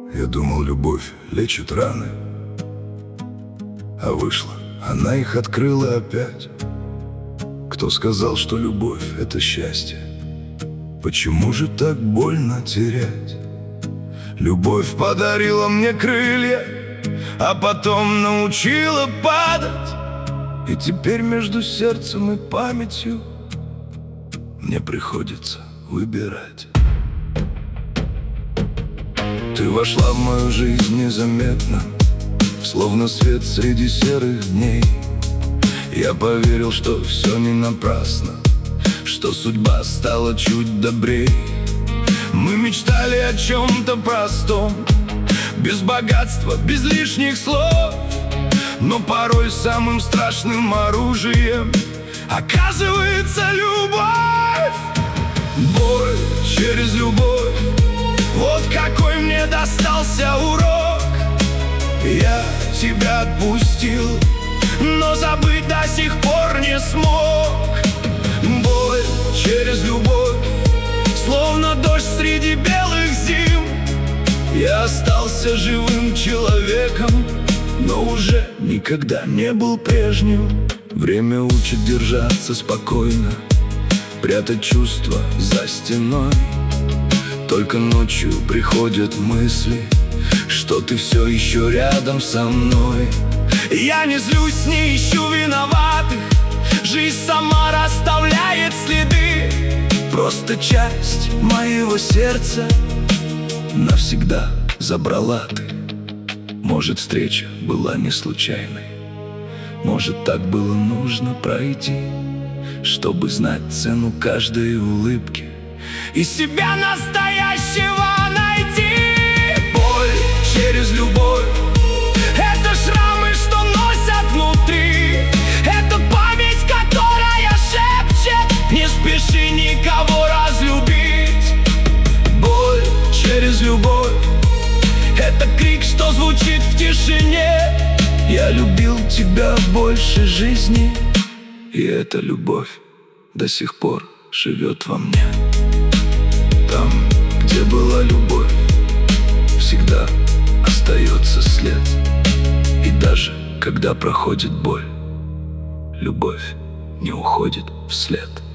Я думал, любовь лечит раны, а вышла, она их открыла опять. Кто сказал, что любовь — это счастье? Почему же так больно терять? Любовь подарила мне крылья, а потом научила падать. И теперь между сердцем и памятью мне приходится выбирать. Ты вошла в мою жизнь незаметно, словно свет среди серых дней. Я поверил, что все не напрасно, что судьба стала чуть добрей. Мы мечтали о чем-то простом, без богатства, без лишних слов. Но порой самым страшным оружием оказывается любовь. Боль через любовь, вот какой мне достался урок. Я тебя отпустил, но забыть до сих пор не смог. Боль через любовь, словно дождь среди белых зим. Я остался живым человеком, но уже никогда не был прежним. Время учит держаться спокойно, прятать чувства за стеной. Только ночью приходят мысли, что ты все еще рядом со мной. Я не злюсь, не ищу виноватых, жизнь сама расставляет следы. Просто часть моего сердца навсегда забрала ты. Может, встреча была не случайной, может, так было нужно пройти, чтобы знать цену каждой улыбки и себя настоящего найти. Боль через любовь — это шрамы, что носят внутри. Это память, которая шепчет: не спеши никого разлюбить. Боль через любовь — это крик, что звучит в тишине. Я любил тебя больше жизни, и эта любовь до сих пор живет во мне. Там, где была любовь, всегда остается след. И даже когда проходит боль, любовь не уходит вслед.